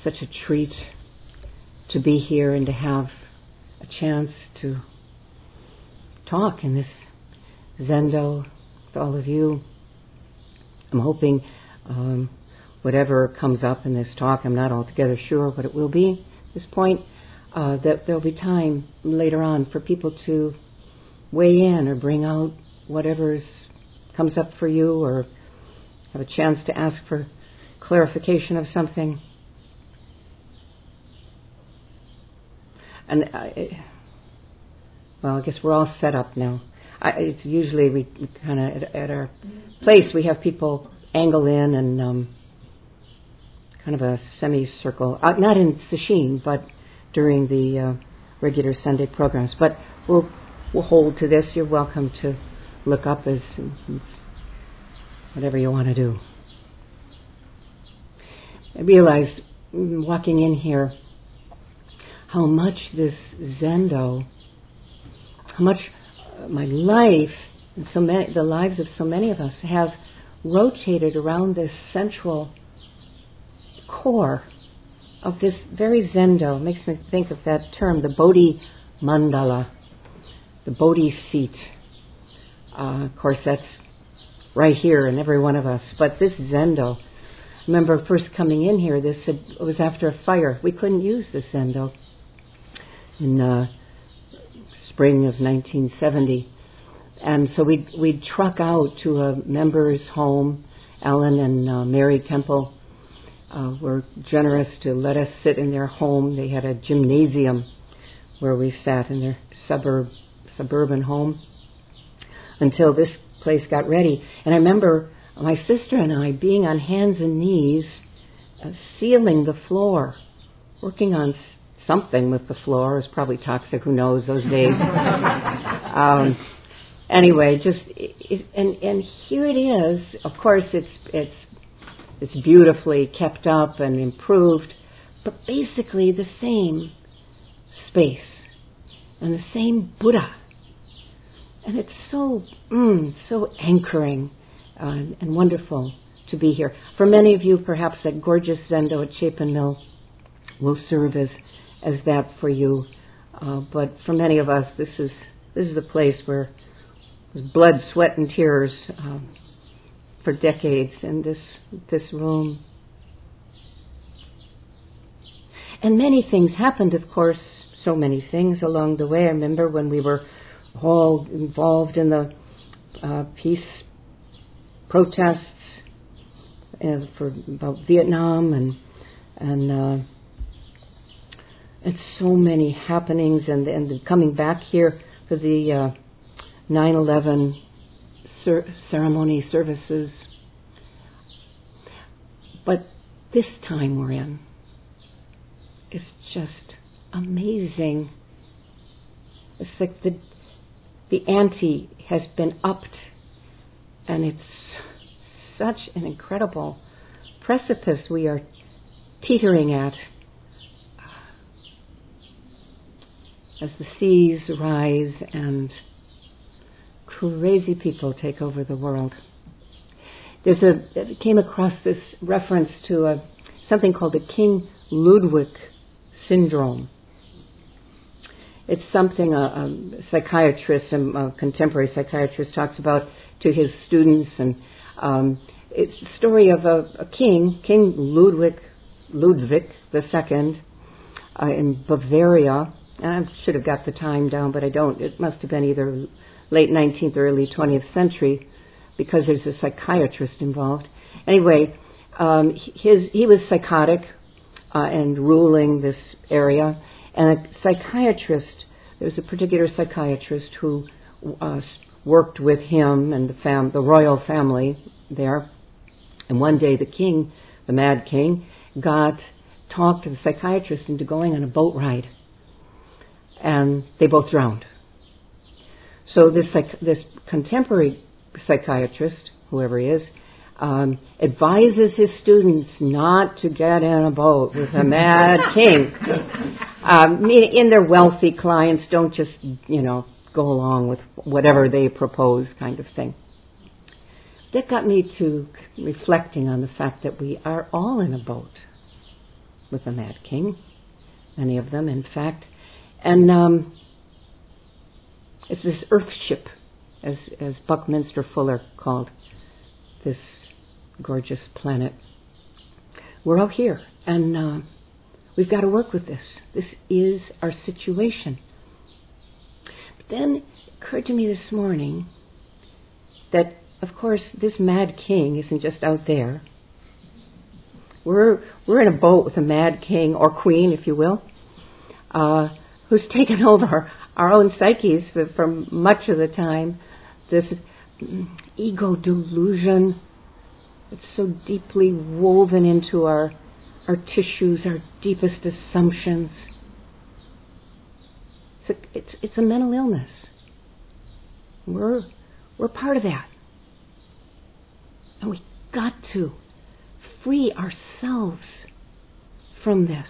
such a treat to be here and to have a chance to talk in this Zendo with all of you. I'm hoping whatever comes up in this talk, I'm not altogether sure what it will be at this point, that there'll be time later on for people to weigh in or bring out whatever comes up for you, or have a chance to ask for clarification of something. And I guess we're all set up now. It's usually we kind of at our place we have people angle in and kind of a semicircle, not in sesshin, but during the regular Sunday programs. But we'll hold to this. You're welcome to look up as whatever you want to do. I realized walking in here how much this Zendo, how much my life and the lives of so many of us have rotated around this central core of this very Zendo. It makes me think of that term, the Bodhi Mandala, the Bodhi seat. Of course, that's right here in every one of us. But this Zendo, I remember first coming in here, it was after a fire. We couldn't use this Zendo in spring of 1970. And so we'd truck out to a member's home. Alan and Mary Temple were generous to let us sit in their home. They had a gymnasium where we sat in their suburban home until this place got ready. And I remember my sister and I being on hands and knees, sealing the floor, working on something with the floor. It was probably toxic, who knows, those days. Anyway, and here it is. Of course, it's beautifully kept up and improved, but basically the same space and the same Buddha. And it's so anchoring and wonderful to be here. For many of you, perhaps that gorgeous Zendo at Chapin Mill will serve as that for you. But for many of us, this is the place where there's blood, sweat, and tears for decades in this room. And many things happened, of course, so many things along the way. I remember when we were all involved in the peace protests about Vietnam and so many happenings, and coming back here for the 9/11 ceremony services. But this time we're in, it's just amazing. It's like the ante has been upped, and it's such an incredible precipice we are teetering at as the seas rise and crazy people take over the world. I came across this reference to something called the King Ludwig syndrome. It's something a psychiatrist, a contemporary psychiatrist, talks about to his students, and it's the story of a king, King Ludwig II, in Bavaria. And I should have got the time down, but I don't. It must have been either late 19th or early 20th century, because there's a psychiatrist involved. Anyway, he was psychotic and ruling this area. And a psychiatrist, there was a particular psychiatrist who worked with him and the royal family there. And one day the mad king, talked the psychiatrist into going on a boat ride. And they both drowned. So this contemporary psychiatrist, whoever he is, advises his students not to get in a boat with a mad king. In their wealthy clients, don't just, go along with whatever they propose, kind of thing. That got me to reflecting on the fact that we are all in a boat. with the Mad King, many of them, in fact. And it's this Earth ship, as Buckminster Fuller called this gorgeous planet. We're out here, and we've got to work with this. This is our situation. But then it occurred to me this morning that, of course, this Mad King isn't just out there. We're in a boat with a Mad King, or Queen, if you will, who's taken over our own psyches for much of the time. This ego delusion that's so deeply woven into our tissues, our deepest assumptions. It's a mental illness. We're part of that. And we've got to free ourselves from this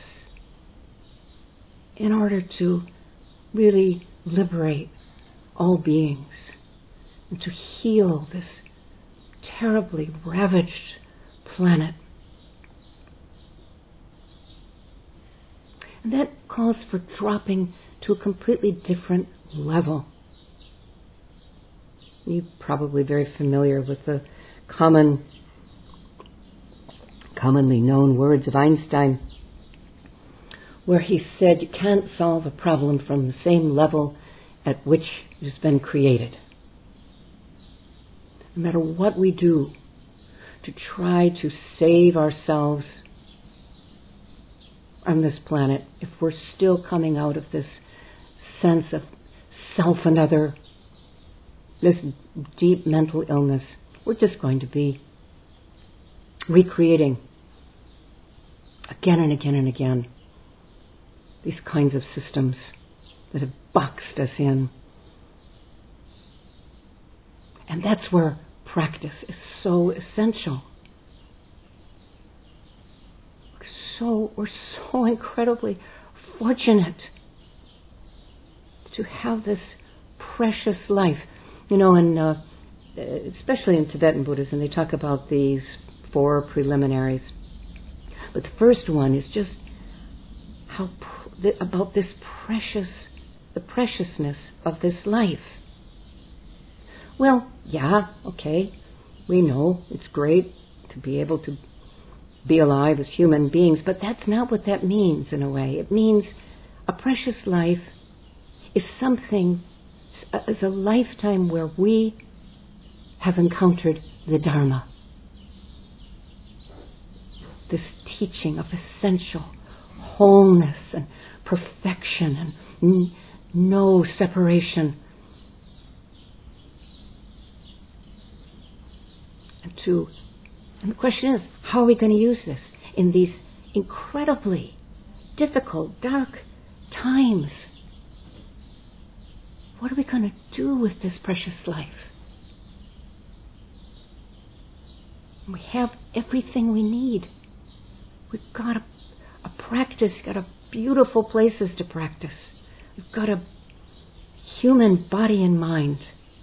in order to really liberate all beings and to heal this terribly ravaged planet. And that calls for dropping to a completely different level. You're probably very familiar with the commonly known words of Einstein, where he said you can't solve a problem from the same level at which it has been created. No matter what we do to try to save ourselves on this planet, if we're still coming out of this sense of self and other, this deep mental illness, we're just going to be recreating again and again and again these kinds of systems that have boxed us in. And that's where practice is so essential. We're so incredibly fortunate to have this precious life. You know, and especially in Tibetan Buddhism, they talk about these 4 preliminaries. But the first one is just about the preciousness of this life. Well, yeah, okay, we know it's great to be able to be alive as human beings, but that's not what that means in a way. It means a precious life is a lifetime where we have encountered the Dharma. This teaching of essential wholeness and perfection and no separation. And the question is, how are we going to use this in these incredibly difficult, dark times? What are we going to do with this precious life? We have everything we need. We've got a practice, got a beautiful places to practice. We've got a human body and mind.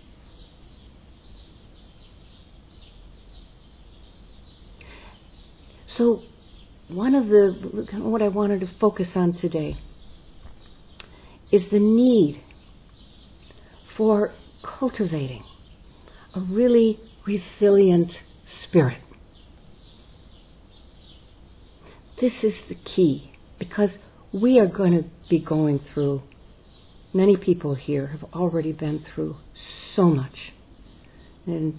So what I wanted to focus on today is the need for cultivating a really resilient spirit. This is the key, because we are going to be going through, many people here have already been through so much. And,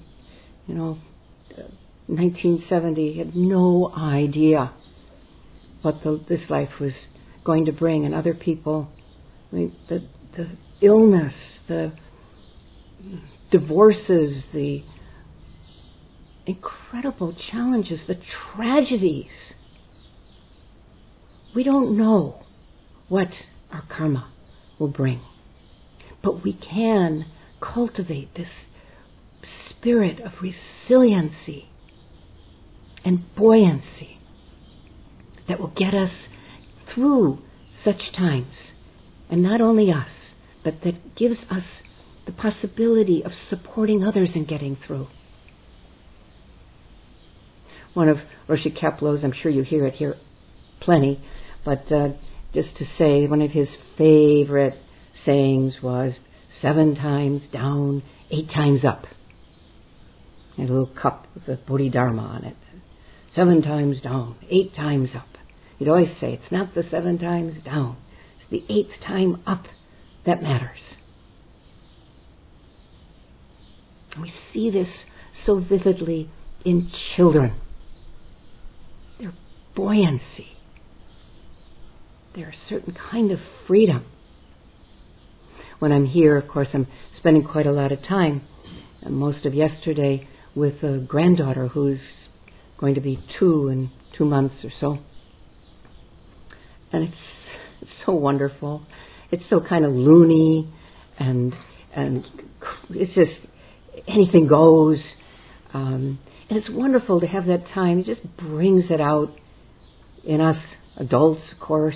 1970 had no idea what this life was going to bring, and other people, the illness, the divorces, the incredible challenges, the tragedies. We don't know what our karma will bring, but we can cultivate this spirit of resiliency and buoyancy that will get us through such times. And not only us, but that gives us the possibility of supporting others in getting through. One of Roshi Kapleau's, I'm sure you hear it here plenty, but just to say one of his favorite sayings was 7 times down, 8 times up. And a little cup with the Bodhidharma on it. 7 times down, 8 times up. He'd always say, it's not the 7 times down, it's the 8th time up that matters. And we see this so vividly in children. Their buoyancy. Their certain kind of freedom. When I'm here, of course, I'm spending quite a lot of time, most of yesterday, with a granddaughter who's going to be 2 in 2 months or so. And it's so wonderful. It's so kind of loony and it's just anything goes. And it's wonderful to have that time. It just brings it out in us adults, of course.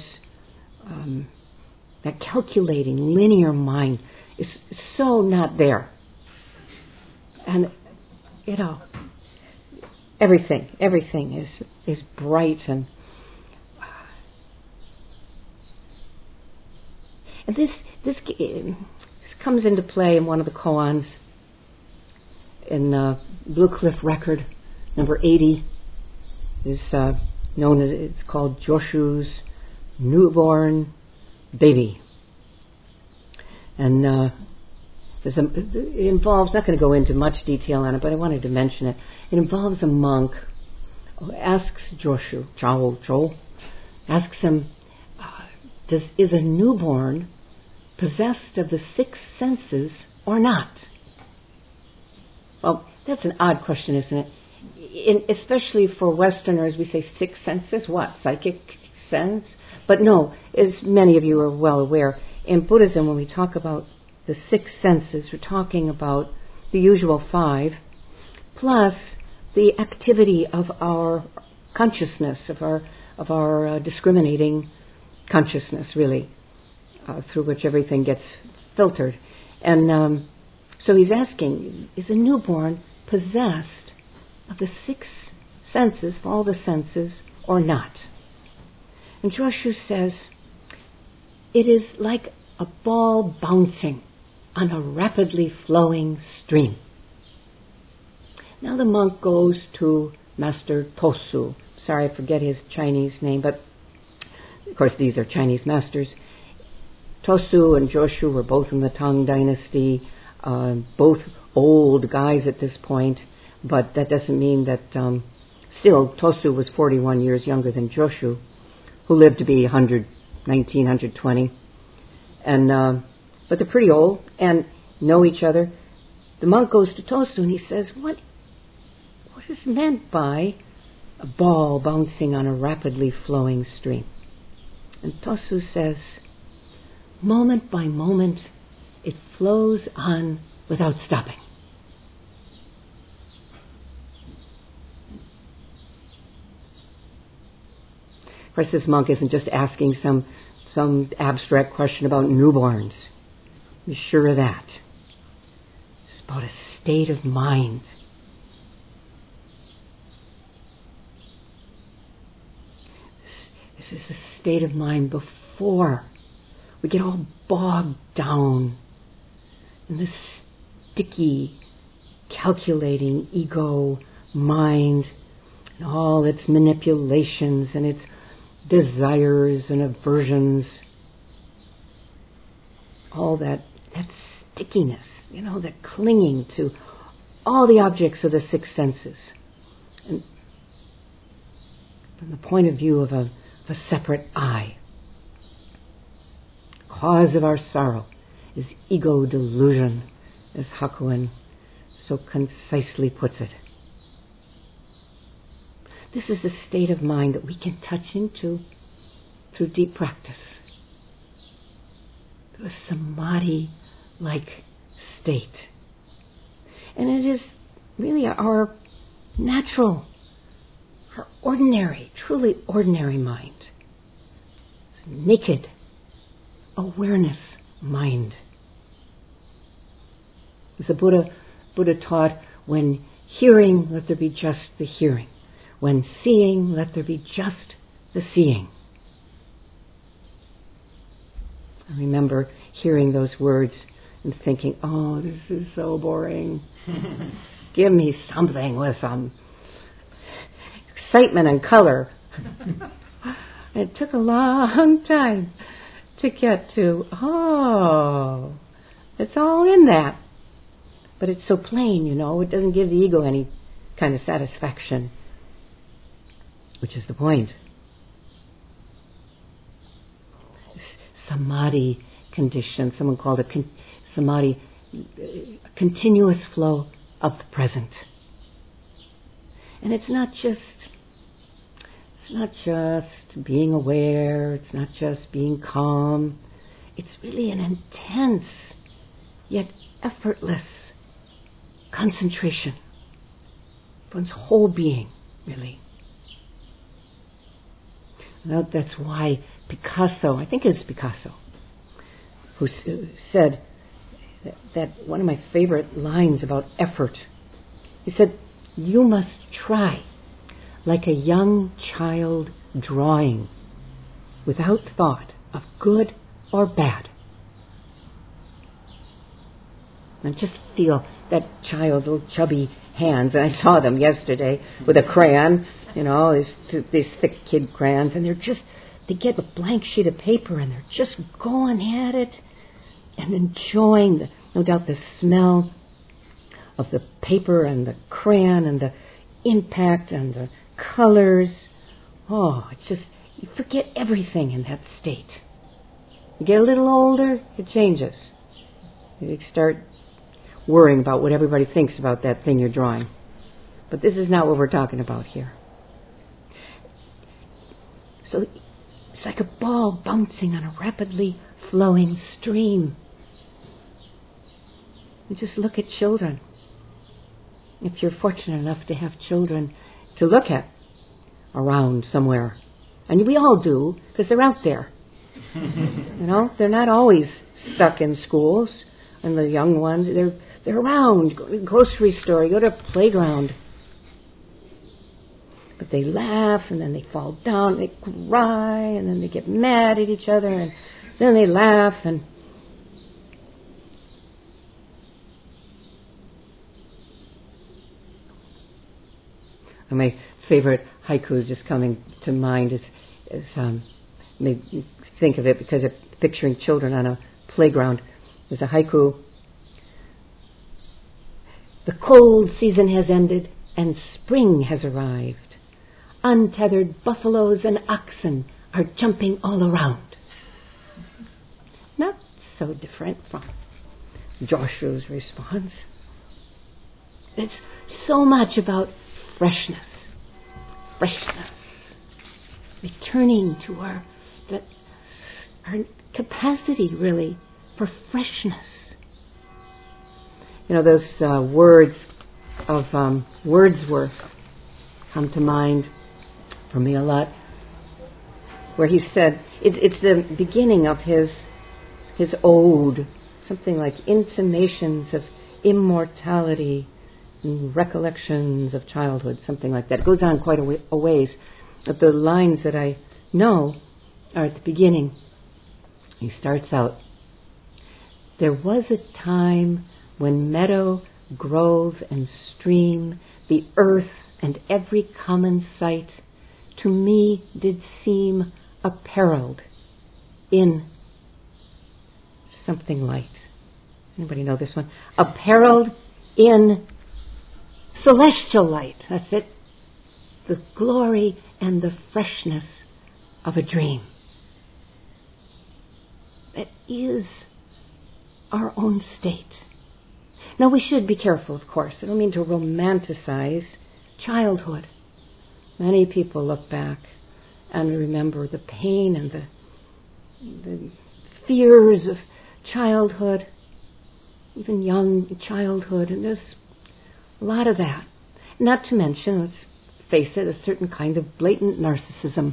That calculating, linear mind is so not there. And, everything is bright and this comes into play in one of the koans in Blue Cliff Record number 80 is known as, it's called Joshu's Newborn Baby. And it involves, not going to go into much detail on it, but I wanted to mention it. It involves a monk who asks Joshu, asks him, is a newborn possessed of the 6 senses or not? Well, that's an odd question, isn't it? Especially for Westerners, we say 6 senses. What? Psychic sense? But no, as many of you are well aware, in Buddhism, when we talk about the 6 senses, we're talking about the usual 5, plus the activity of our consciousness, of our discriminating consciousness, really, through which everything gets filtered. And so he's asking, is a newborn possessed of the 6 senses, all the senses, or not? And Joshu says, it is like a ball bouncing on a rapidly flowing stream. Now the monk goes to Master Tosu. Sorry, I forget his Chinese name, but of course these are Chinese masters. Tosu and Joshu were both in the Tang Dynasty, both old guys at this point, but that doesn't mean that still Tosu was 41 years younger than Joshu, who lived to be 119, 120. And but they're pretty old and know each other. The monk goes to Tosu and he says, what is meant by a ball bouncing on a rapidly flowing stream? And Tosu says, moment by moment, it flows on without stopping. Of course, this monk isn't just asking some abstract question about newborns. Be sure of that. It's about a state of mind. This is a state of mind before we get all bogged down in this sticky, calculating ego mind and all its manipulations and its desires and aversions. All that stickiness, that clinging to all the objects of the 6 senses. And from the point of view of a separate I. Cause of our sorrow is ego delusion, as Hakuin so concisely puts it. This is a state of mind that we can touch into through deep practice. A samadhi-like state. And it is really our natural, our ordinary, truly ordinary mind. Naked awareness mind. As the Buddha taught, when hearing, let there be just the hearing. When seeing, let there be just the seeing. I remember hearing those words and thinking, oh, this is so boring. Give me something with some excitement and color. It took a long time to get to, oh, it's all in that. But it's so plain, it doesn't give the ego any kind of satisfaction, which is the point. Samadhi condition, someone called it samadhi, a continuous flow of the present. And it's not just being aware, it's not just being calm. It's really an intense yet effortless concentration. One's whole being, really. And that's why Picasso, I think it's Picasso, who said that one of my favorite lines about effort. He said, "You must try like a young child drawing without thought of good or bad." And just feel that child's little chubby hands, and I saw them yesterday with a crayon, these thick kid crayons, and they get a blank sheet of paper and they're just going at it and enjoying, no doubt, the smell of the paper and the crayon and the impact and the colors. Oh, it's just, you forget everything in that state. You get a little older, it changes. You start worrying about what everybody thinks about that thing you're drawing. But this is not what we're talking about here. So it's like a ball bouncing on a rapidly flowing stream. You just look at children. If you're fortunate enough to have children to look at around somewhere. And we all do, because they're out there. They're not always stuck in schools. And the young ones, they're around. Go to the grocery store, you go to a playground. But they laugh, and then they fall down, they cry, and then they get mad at each other, and then they laugh, and my favorite haiku is just coming to mind is made me think of it because of picturing children on a playground. There's a haiku. The cold season has ended and spring has arrived. Untethered buffaloes and oxen are jumping all around. Not so different from Joshua's response. It's so much about freshness. Returning to our capacity, really, for freshness. Those words of Wordsworth come to mind for me a lot, where he said, it's the beginning of his ode, something like intimations of immortality and recollections of childhood, something like that. It goes on quite a ways, but the lines that I know are at the beginning. He starts out, "There was a time when meadow, grove, and stream, the earth and every common sight, to me did seem apparelled in something light." Anybody know this one? Apparelled in celestial light. That's it. The glory and the freshness of a dream. That is our own state. Now, we should be careful, of course. I don't mean to romanticize childhood. Many people look back and remember the pain and the fears of childhood, even young childhood, and there's a lot of that. Not to mention, let's face it, a certain kind of blatant narcissism.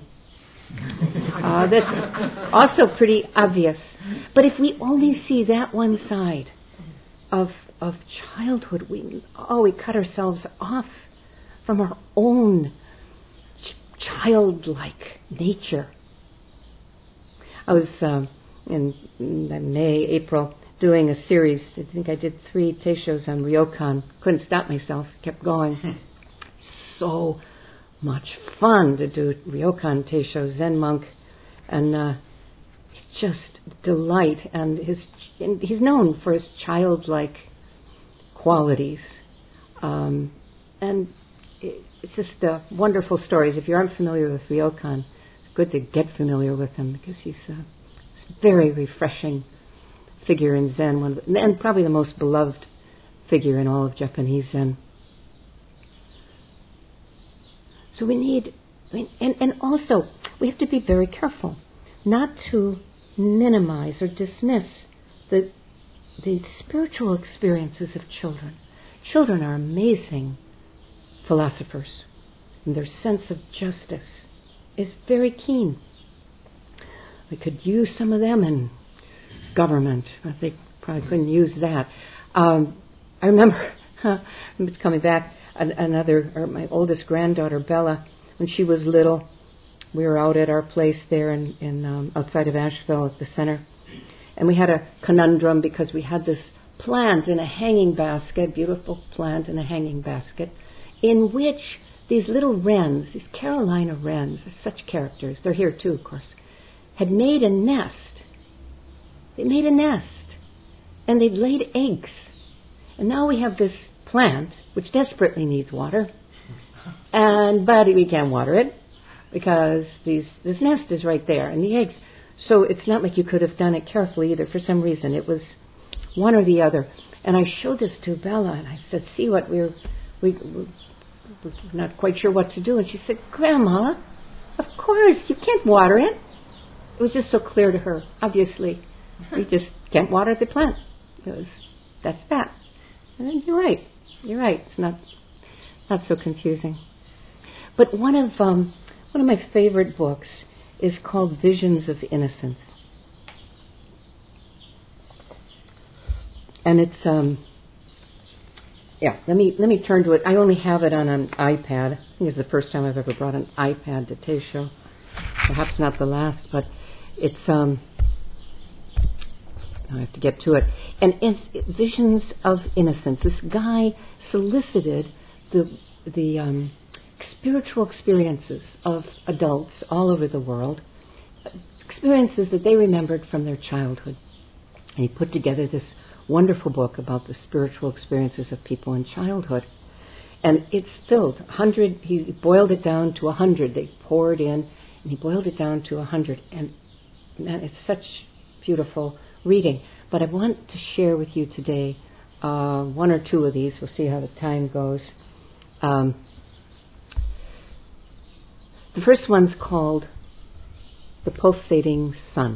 That's also pretty obvious. But if we only see that one side of childhood, we cut ourselves off from our own childlike nature. I was in May, April, doing a series. I think I did 3 teishos on Ryokan. Couldn't stop myself, kept going. So much fun to do Ryokan Teisho, Zen monk, and just delight. And he's known for his childlike qualities, and it's just wonderful stories. If you aren't familiar with Ryokan, it's good to get familiar with him because he's a very refreshing figure in Zen, and probably the most beloved figure in all of Japanese Zen. So we need, and also we have to be very careful not to minimize or dismiss the spiritual experiences of children. Children are amazing philosophers, and their sense of justice is very keen. We could use some of them in government, but they probably couldn't use that. I remember, it's coming back, my oldest granddaughter, Bella, when she was little, we were out at our place there in outside of Asheville at the center, and we had a conundrum because we had this plant in a hanging basket, beautiful plant in a hanging basket, in which these little wrens, these Carolina wrens, are such characters, they're here too, of course, had made a nest. They made a nest, and they'd laid eggs. And now we have this plant, which desperately needs water, but we can't water it because this nest is right there, and the eggs. So it's not like you could have done it carefully either. For some reason, it was one or the other. And I showed this to Bella, and I said, "See what we're not quite sure what to do." And she said, "Grandma, of course you can't water it." It was just so clear to her. Obviously, we just can't water the plant because that's that. And you're right. It's not so confusing. But one of my favorite books is called Visions of Innocence, and it's Let me turn to it. I only have it on an iPad. I think it's the first time I've ever brought an iPad to Teisho. Perhaps not the last, but it's I have to get to it. And it's Visions of Innocence. This guy solicited the spiritual experiences of adults all over the world, experiences that they remembered from their childhood. And he put together this wonderful book about the spiritual experiences of people in childhood. And it's filled 100. He boiled it down to 100. They poured in, and he boiled it down to 100. And it's such beautiful reading. But I want to share with you today 1 or 2 of these. We'll see how the time goes. The first one's called The Pulsating Sun.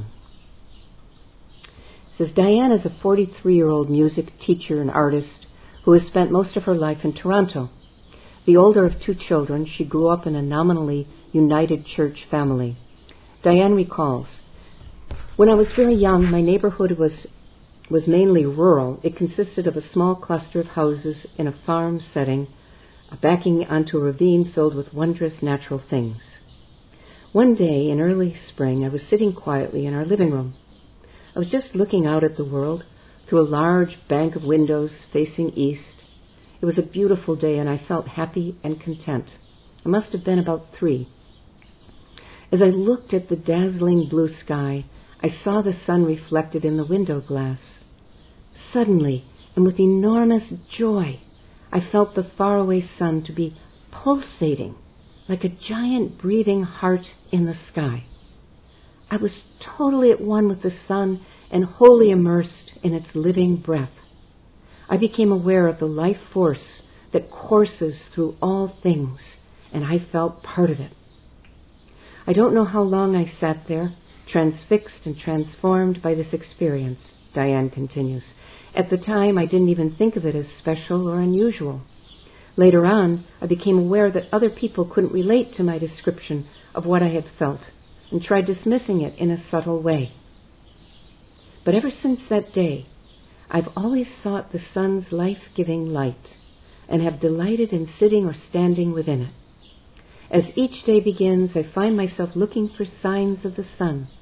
It says, Diane is a 43-year-old music teacher and artist who has spent most of her life in Toronto. The older of 2 children, she grew up in a nominally United Church family. Diane recalls, when I was very young, my neighborhood was mainly rural. It consisted of a small cluster of houses in a farm setting, backing onto a ravine filled with wondrous natural things. One day in early spring, I was sitting quietly in our living room. I was just looking out at the world through a large bank of windows facing east. It was a beautiful day, and I felt happy and content. I must have been about 3. As I looked at the dazzling blue sky, I saw the sun reflected in the window glass. Suddenly, and with enormous joy, I felt the faraway sun to be pulsating like a giant breathing heart in the sky. I was totally at one with the sun and wholly immersed in its living breath. I became aware of the life force that courses through all things, and I felt part of it. I don't know how long I sat there, transfixed and transformed by this experience, Diane continues. At the time, I didn't even think of it as special or unusual. Later on, I became aware that other people couldn't relate to my description of what I had felt and tried dismissing it in a subtle way. But ever since that day, I've always sought the sun's life-giving light and have delighted in sitting or standing within it. As each day begins, I find myself looking for signs of the sun,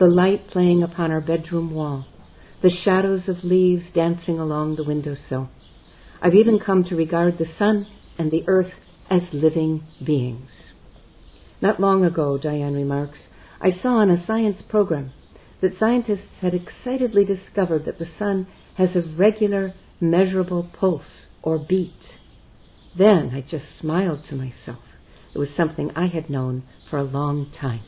the light playing upon our bedroom wall, the shadows of leaves dancing along the windowsill. I've even come to regard the sun and the earth as living beings. Not long ago, Diane remarks, I saw on a science program that scientists had excitedly discovered that the sun has a regular, measurable pulse or beat. Then I just smiled to myself. It was something I had known for a long time.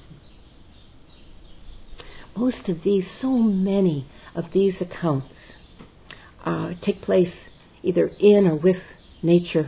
So many of these accounts take place either in or with nature.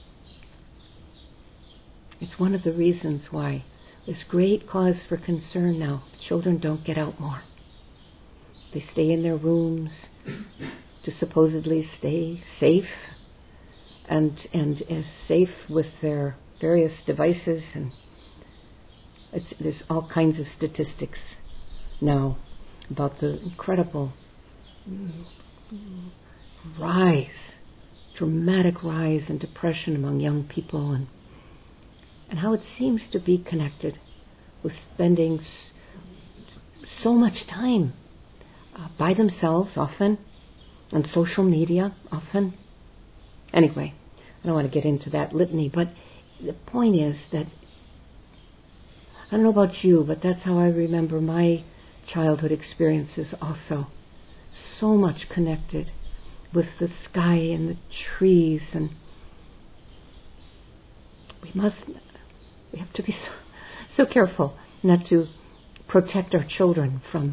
It's one of the reasons why there's great cause for concern now. Children don't get out more. They stay in their rooms to supposedly stay safe and as safe with their various devices. And there's all kinds of statistics now about the incredible dramatic rise in depression among young people, and how it seems to be connected with spending so much time by themselves often, on social media often. Anyway, I don't want to get into that litany, but the point is that, I don't know about you, but that's how I remember my childhood experiences also. So much connected with the sky and the trees, and we have to be so careful not to protect our children from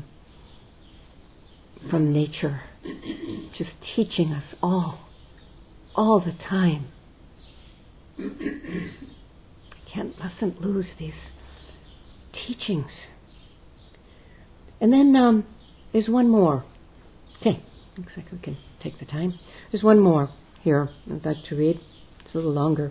nature, just teaching us all the time. Mustn't lose these teachings. And then there's one more. Okay, looks like we can take the time. There's one more here I'd like to read. It's a little longer.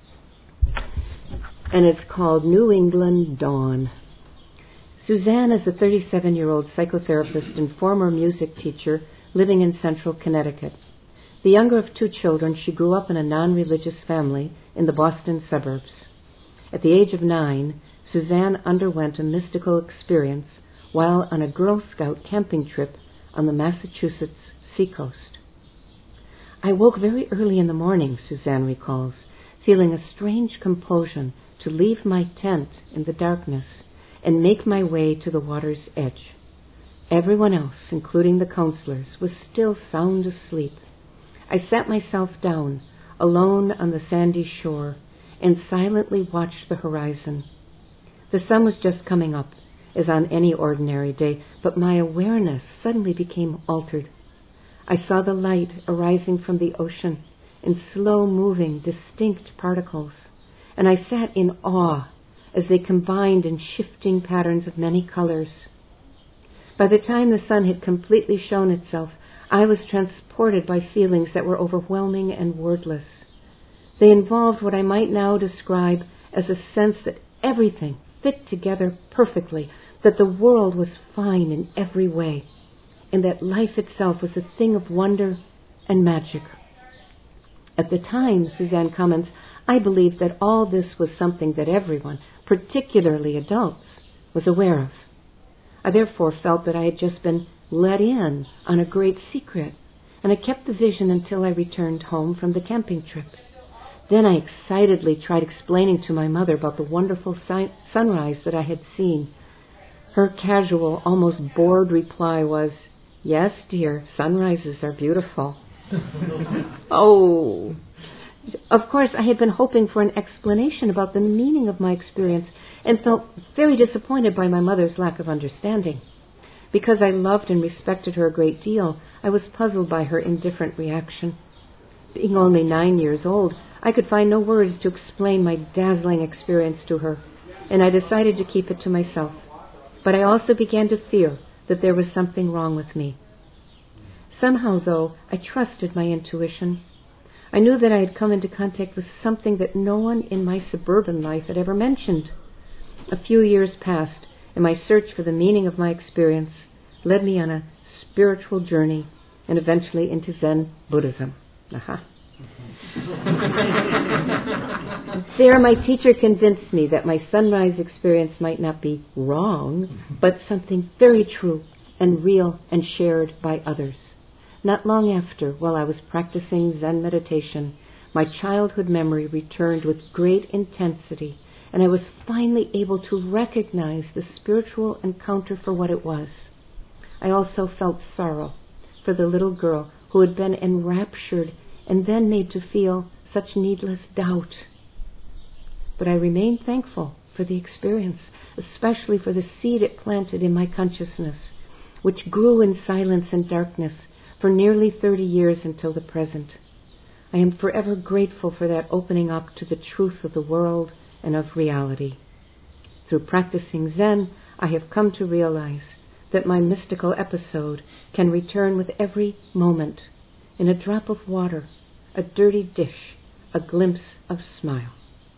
And it's called New England Dawn. Suzanne is a 37-year-old psychotherapist and former music teacher living in central Connecticut. The younger of two children, she grew up in a non-religious family in the Boston suburbs. At the age of 9, Suzanne underwent a mystical experience while on a Girl Scout camping trip on the Massachusetts seacoast. I woke very early in the morning, Suzanne recalls, feeling a strange compulsion to leave my tent in the darkness and make my way to the water's edge. Everyone else, including the counselors, was still sound asleep. I sat myself down, alone on the sandy shore, and silently watched the horizon. The sun was just coming up, as on any ordinary day, but my awareness suddenly became altered. I saw the light arising from the ocean in slow-moving, distinct particles, and I sat in awe as they combined in shifting patterns of many colors. By the time the sun had completely shown itself, I was transported by feelings that were overwhelming and wordless. They involved what I might now describe as a sense that everything fit together perfectly, that the world was fine in every way, and that life itself was a thing of wonder and magic. At the time, Suzanne comments, I believed that all this was something that everyone, particularly adults, was aware of. I therefore felt that I had just been let in on a great secret, and I kept the vision until I returned home from the camping trip. Then I excitedly tried explaining to my mother about the wonderful sunrise that I had seen. Her casual, almost bored reply was, "Yes, dear, sunrises are beautiful." Oh! Of course, I had been hoping for an explanation about the meaning of my experience and felt very disappointed by my mother's lack of understanding. Because I loved and respected her a great deal, I was puzzled by her indifferent reaction. Being only 9 years old, I could find no words to explain my dazzling experience to her, and I decided to keep it to myself. But I also began to fear that there was something wrong with me. Somehow, though, I trusted my intuition. I knew that I had come into contact with something that no one in my suburban life had ever mentioned. A few years passed, and my search for the meaning of my experience led me on a spiritual journey and eventually into Zen Buddhism. There, my teacher convinced me that my sunrise experience might not be wrong, but something very true and real and shared by others. Not long after, while I was practicing Zen meditation, my childhood memory returned with great intensity, and I was finally able to recognize the spiritual encounter for what it was. I also felt sorrow for the little girl who had been enraptured and then made to feel such needless doubt. But I remained thankful for the experience, especially for the seed it planted in my consciousness, which grew in silence and darkness for nearly 30 years until the present. I am forever grateful for that opening up to the truth of the world and of reality. Through practicing Zen, I have come to realize that my mystical episode can return with every moment, in a drop of water, a dirty dish, a glimpse of smile.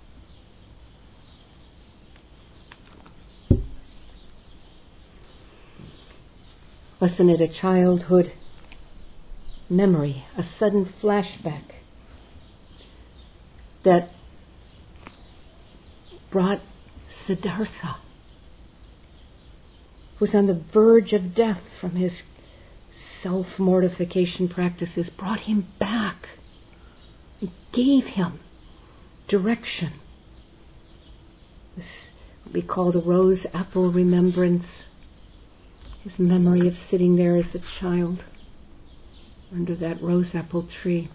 Wasn't it a childhood memory, a sudden flashback that brought Siddhartha, who was on the verge of death from his self-mortification practices, brought him back and gave him direction. This what we call the rose apple remembrance, his memory of sitting there as a child under that rose apple tree.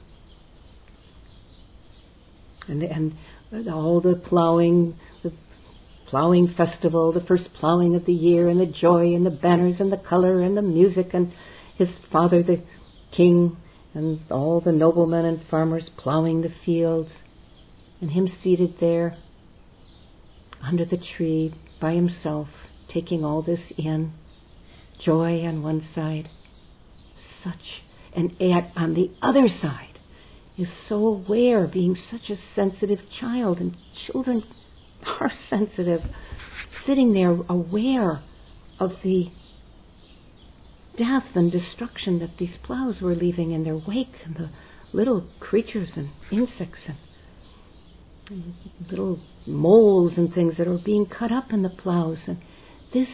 And all the plowing festival, the first plowing of the year, and the joy and the banners and the color and the music, and his father, the king, and all the noblemen and farmers plowing the fields, and him seated there under the tree by himself, taking all this in. Joy on one side, and yet on the other side is so aware, being such a sensitive child, and children are sensitive, sitting there aware of the death and destruction that these plows were leaving in their wake, and the little creatures and insects and little moles and things that are being cut up in the plows. And this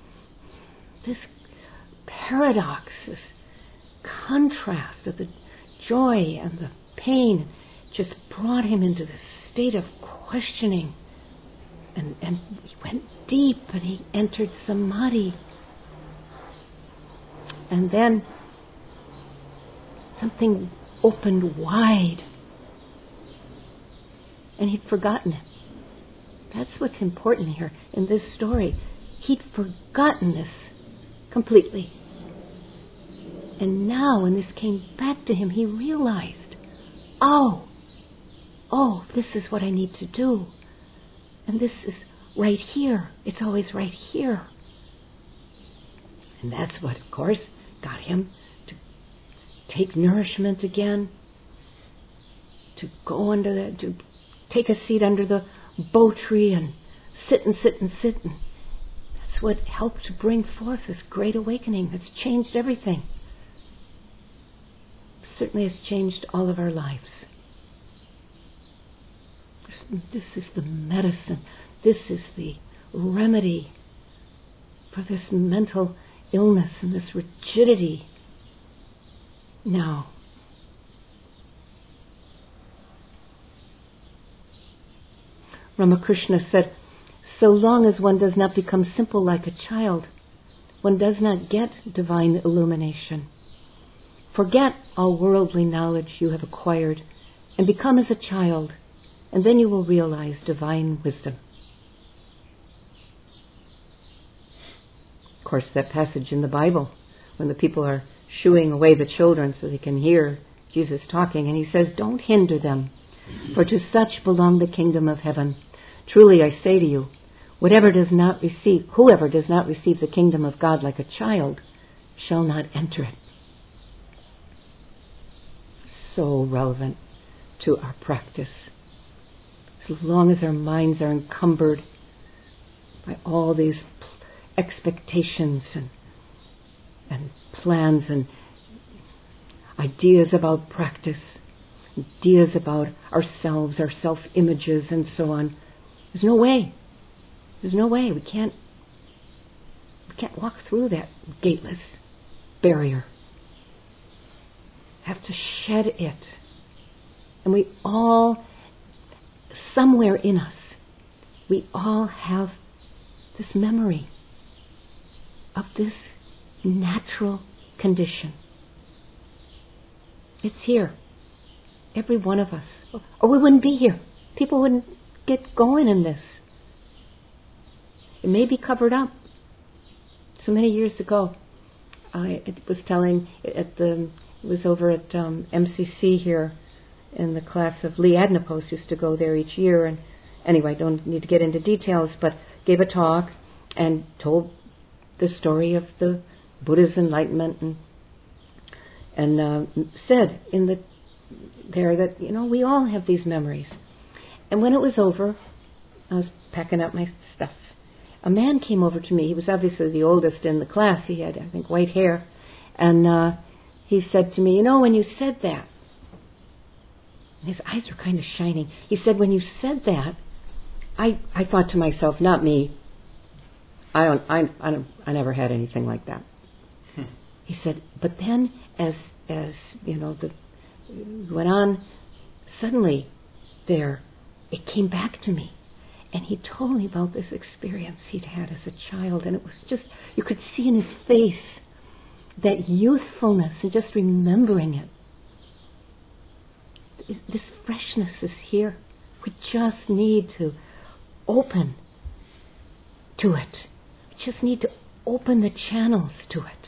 paradox, this contrast of the joy and the pain just brought him into this state of questioning. And he went deep and he entered samadhi. And then something opened wide. And he'd forgotten it. That's what's important here in this story. He'd forgotten this completely. And now, when this came back to him, he realized, oh, this is what I need to do. And this is right here. It's always right here. And that's what, of course, got him to take nourishment again, to go under that, to take a seat under the bo tree and sit. And that's what helped to bring forth this great awakening that's changed everything. Certainly has changed all of our lives. This is the medicine. This is the remedy for this mental illness and this rigidity now. Ramakrishna said, so long as one does not become simple like a child, one does not get divine illumination. Forget all worldly knowledge you have acquired and become as a child, and then you will realize divine wisdom. Of course, that passage in the Bible, when the people are shooing away the children so they can hear Jesus talking, and he says, don't hinder them, for to such belong the kingdom of heaven. Truly I say to you, whoever does not receive the kingdom of God like a child shall not enter it. So relevant to our practice. As long as our minds are encumbered by all these expectations and plans and ideas about practice, ideas about ourselves, our self-images, and so on. There's no way. There's no way. We can't walk through that gateless barrier. Have to shed it. And we all, somewhere in us, we all have this memory of this natural condition. It's here. Every one of us. Or we wouldn't be here. People wouldn't get going in this. It may be covered up. So many years ago, I was telling it was over at MCC here in the class of Lee Adnapos, used to go there each year, and anyway, don't need to get into details, but gave a talk and told the story of the Buddha's enlightenment, and said there that, we all have these memories. And when it was over, I was packing up my stuff. A man came over to me. He was obviously the oldest in the class. He had, I think, white hair. And he said to me, when you said that, and his eyes were kind of shining. He said, when you said that, I thought to myself, not me. I never had anything like that. He said, but then as went on, suddenly it came back to me. And he told me about this experience he'd had as a child. And it was just, you could see in his face that youthfulness and just remembering it. This freshness is here. We just need to open to it. We just need to open the channels to it.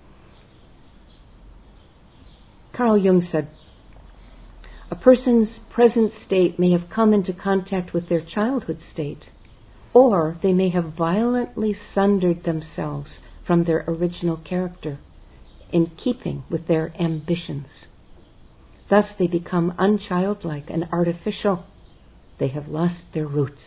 Carl Jung said, a person's present state may have come into contact with their childhood state, or they may have violently sundered themselves from their original character in keeping with their ambitions. Thus they become unchildlike and artificial. They have lost their roots.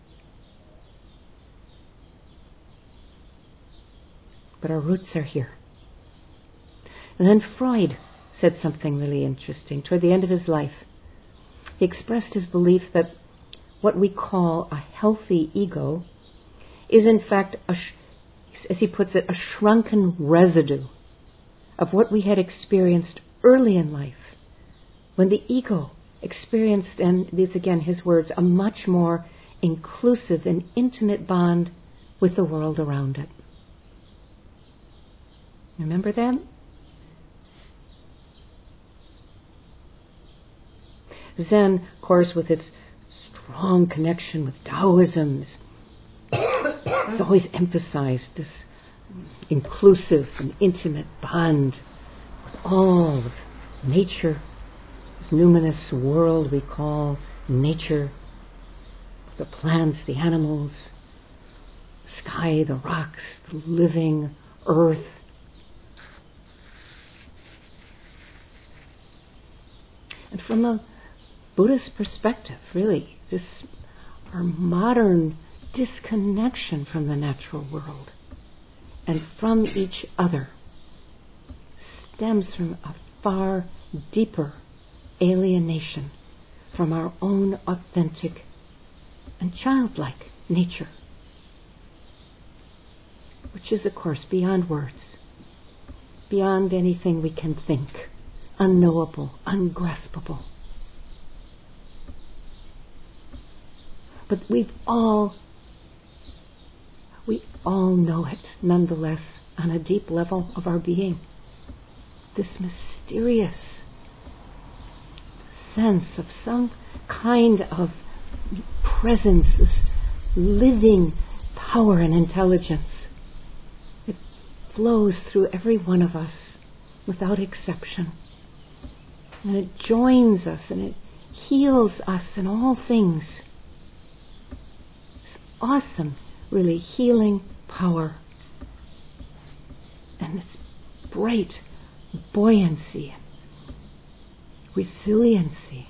But our roots are here. And then Freud said something really interesting. Toward the end of his life, he expressed his belief that what we call a healthy ego is in fact, as he puts it, a shrunken residue of what we had experienced early in life, when the ego experienced, and these again his words, a much more inclusive and intimate bond with the world around it. Remember that? Zen, of course, with its strong connection with Taoism, it's always emphasized this inclusive and intimate bond with all of nature, this numinous world we call nature, the plants, the animals, the sky, the rocks, the living earth. And from a Buddhist perspective, really, our modern disconnection from the natural world and from each other stems from a far deeper alienation from our own authentic and childlike nature, which is, of course, beyond words, beyond anything we can think, unknowable, ungraspable. But we all know it, nonetheless, on a deep level of our being. This mysterious sense of some kind of presence, this living power and intelligence. It flows through every one of us without exception. And it joins us and it heals us in all things. Awesome, really healing power, and this bright buoyancy and resiliency.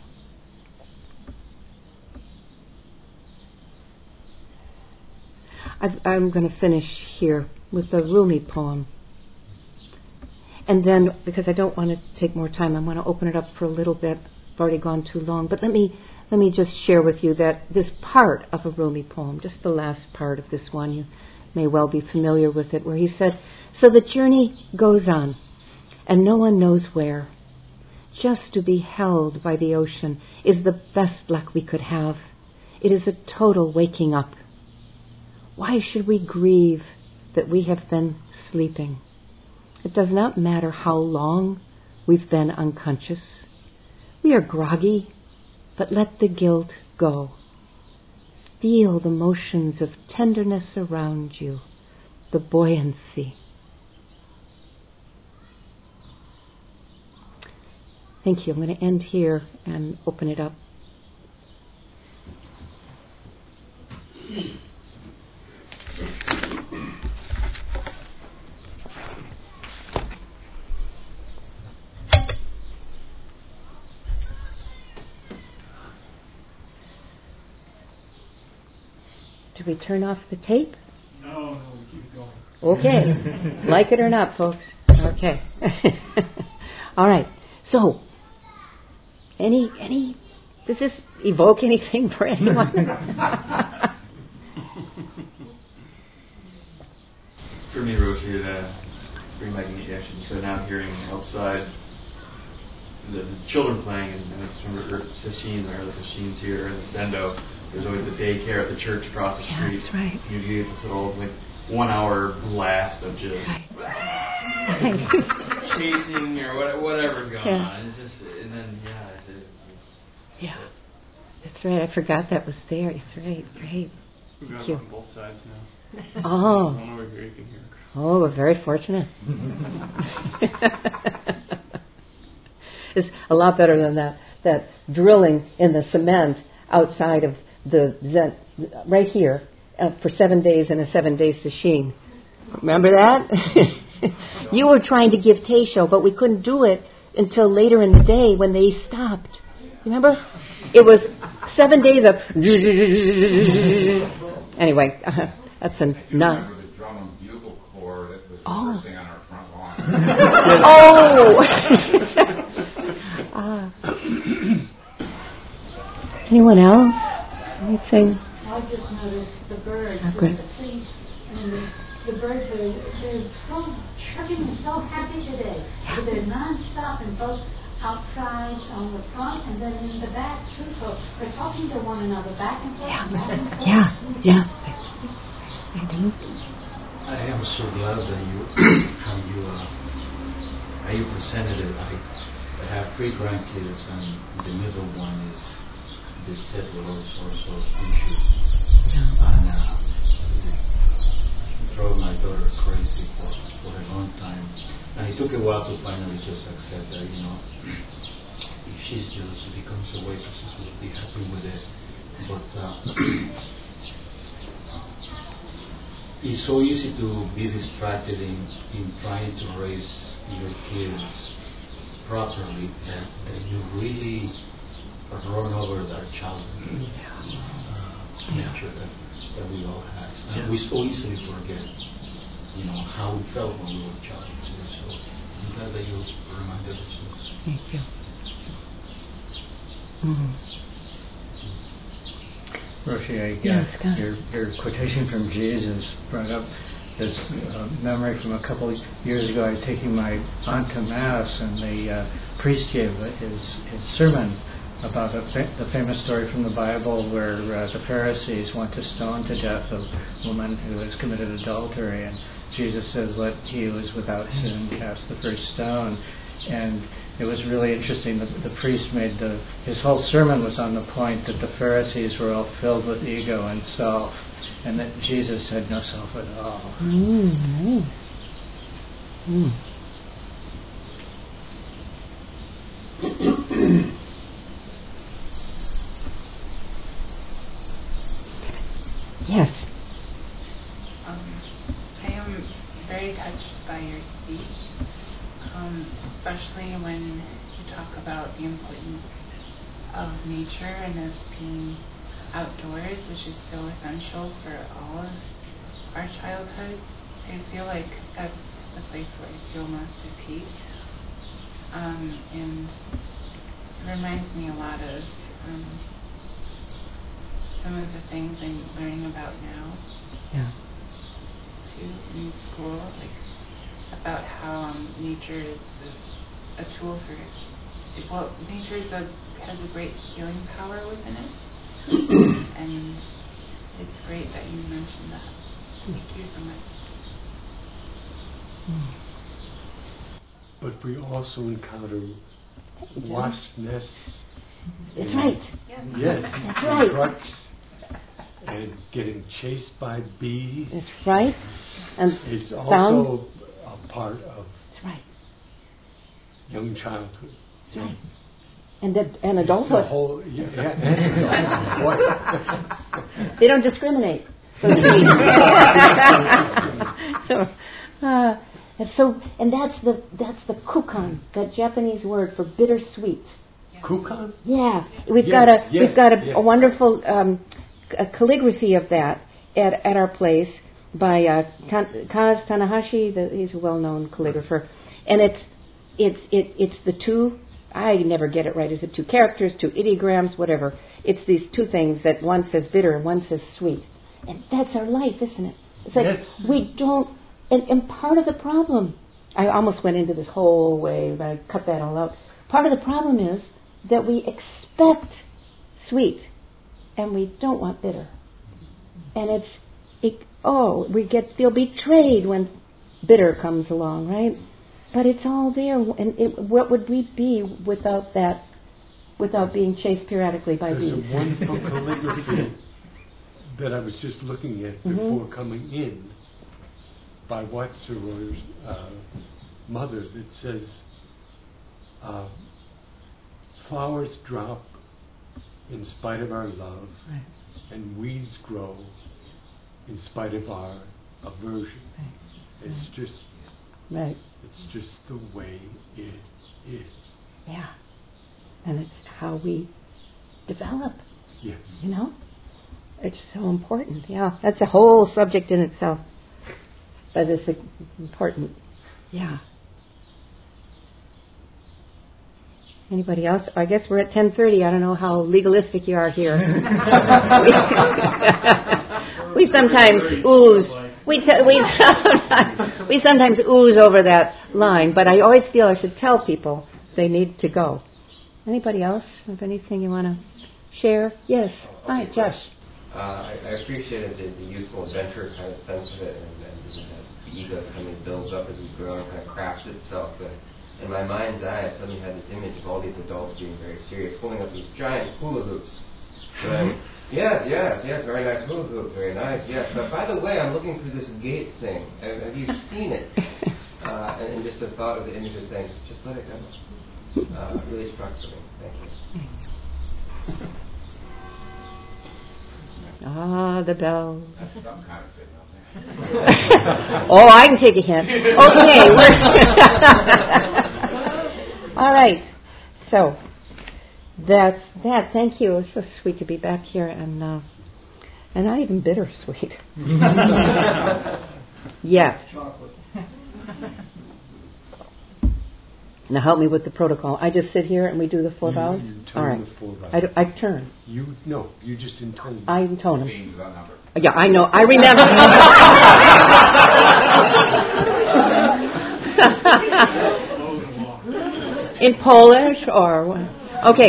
I'm going to finish here with a Rumi poem, and then, because I don't want to take more time, I want to open it up for a little bit I've already gone too long, but let me just share with you that this part of a Rumi poem, just the last part of this one, you may well be familiar with it, where he said, "So the journey goes on, and no one knows where. Just to be held by the ocean is the best luck we could have. It is a total waking up. Why should we grieve that we have been sleeping? It does not matter how long we've been unconscious. We are groggy, but let the guilt go. Feel the motions of tenderness around you, the buoyancy." Thank you. I'm going to end here and open it up. Do we turn off the tape? No, we keep it going. Okay. Like it or not, folks. Okay. All right. So, does this evoke anything for anyone? For me, Roshi, bring back me actually, because now I'm hearing outside the children playing, and it's from the sessions here in the Sendo. There's always the daycare at the church across the street. That's right. You get this little 1 hour blast of just chasing or whatever's going on. It's just, and then that's right. I forgot that was there. That's right. Great. We've got it on both sides now. Oh. One over here you can hear. Oh, we're very fortunate. It's a lot better than that drilling in the cement outside of the Zen, right here, for 7 days in a 7-day sesshin. Remember that? You were trying to give Teisho, but we couldn't do it until later in the day when they stopped. Remember? It was 7 days of... Anyway, that's a nut. Remember the drum and bugle corps that was rehearsing on our front lawn. Anyone else? Anything? I just noticed the birds in the trees, and the birds they're so chirping and so happy today. So they're non-stop and both outside on the front and then in the back too. So they're talking to one another back and forth. Yeah. I am so glad that how you presented it. I have 3 grandkids, and the middle one is beset with all sorts of issues, and drove my daughter crazy for a long time. And it took a while to finally just accept that, if she's just becomes a waitress, we'll be happy with it. But it's so easy to be distracted in trying to raise your kids properly that you really run over that childhood nature that we all have. And we so easily forget, how we felt when we were children. So I'm glad that you reminded us of this. Thank you. Mm-hmm. Roshi, your quotation from Jesus brought up this memory from a couple of years ago. I was taking my aunt to Mass, and the priest gave his sermon about the famous story from the Bible where the Pharisees want to stone to death a woman who has committed adultery, and Jesus says, "Let he who is without sin cast the first stone." And it was really interesting that the priest made his whole sermon was on the point that the Pharisees were all filled with ego and self, and that Jesus had no self at all. Mm-hmm. Yes. I am very touched by your speech, especially when you talk about the importance of nature and of being outdoors, which is so essential for all of our childhood. I feel like that's the place where I feel most at peace. And reminds me a lot of some of the things I'm learning about now. Yeah. Too in school, like about how nature is a tool for. Well, nature has a great healing power within it, and it's great that you mentioned that. Thank you so much. But we also encounter wasp nests. That's right. Yes. That's right. Trucks and getting chased by bees. That's right. And it's also a part of young childhood. That's right. And adulthood. The whole, They don't discriminate. And that's the kukan, that Japanese word for bittersweet. Kukan? Yeah, we've got a wonderful calligraphy of that at our place by Kaz Tanahashi. He's a well-known calligrapher, and it's the two. I never get it right. Is it two characters, two ideograms, whatever? It's these two things that one says bitter and one says sweet, and that's our life, isn't it? It's like we don't. And part of the problem, I almost went into this whole way, but I cut that all out. Part of the problem is that we expect sweet, and we don't want bitter. And we feel betrayed when bitter comes along, right? But it's all there. And what would we be without that, without being chased periodically by bees? There's a wonderful calligraphy that I was just looking at before coming in by Watsuro's mother that says, flowers drop in spite of our love, and weeds grow in spite of our aversion. It's just it's just the way it is. Yeah. And it's how we develop. Yes. You know? It's so important. Yeah. That's a whole subject in itself. But it's important. Yeah. Anybody else? I guess we're at 10:30. I don't know how legalistic you are here. We sometimes ooze. We sometimes ooze over that line. But I always feel I should tell people they need to go. Anybody else have anything you want to share? Yes. Hi, Josh. I appreciated the youthful adventure kind of sense of it, and the ego kind of builds up as we grow and kind of crafts itself. But in my mind's eye, I suddenly had this image of all these adults being very serious, holding up these giant hula hoops. Yes, very nice hula hoop, very nice, yes. But by the way, I'm looking through this gate thing. Have you seen it? And just the thought of the image of saying, just let it go. Really struck to me. Thank you. Ah, the bell. That's some kind of signal. Oh, I can take a hint. Okay, all right. So that's that. Thank you. It's so sweet to be back here, and not even bittersweet. Yes. Now help me with the protocol. I just sit here and we do the 4 vows? All right. The 4 vows. I turn. You just intone. I intone them. Means that number. Yeah, I know. I remember. In Polish or what? Okay.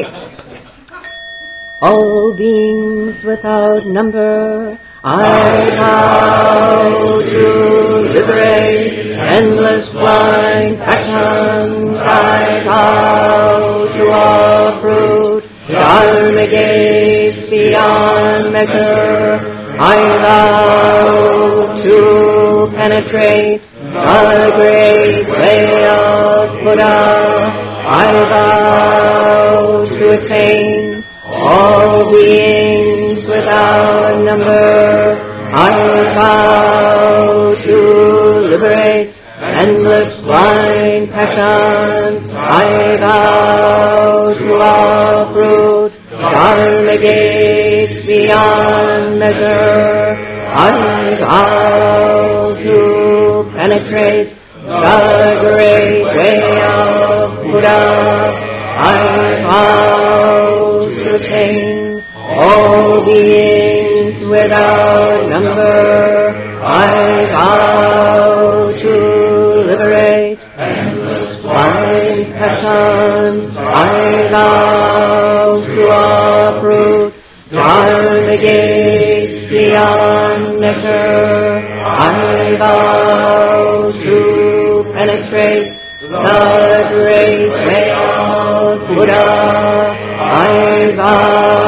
All beings without number, I vow to liberate endless blind passions. I vow to uproot dharma gates beyond measure. I vow to penetrate the great way of Buddha. I vow to attain all beings without number. I vow to liberate endless blind passions. I vow to uproot dharma gates beyond measure. I vow to penetrate the great way of Buddha. I vow to attain all beings without number. I vow to liberate endless blind passions. I vow to uproot dark gates beyond measure. I vow to penetrate the great way of Buddha. I vow